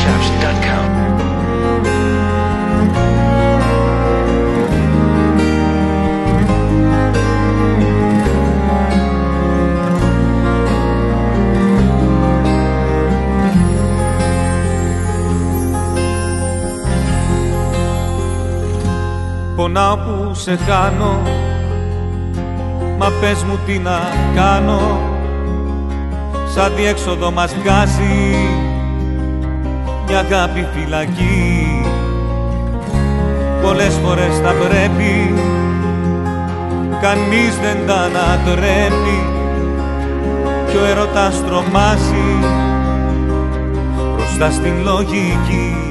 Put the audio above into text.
TrueSounds.com. Πονάω που σε χάνω, μα πες μου τι να κάνω. Σαν διέξοδο μας βγάζει μια αγάπη φυλακή. Πολλές φορές θα πρέπει, κανείς δεν τα ανατρέπει, κι ο έρωτας τρομάζει μπροστά στην λογική.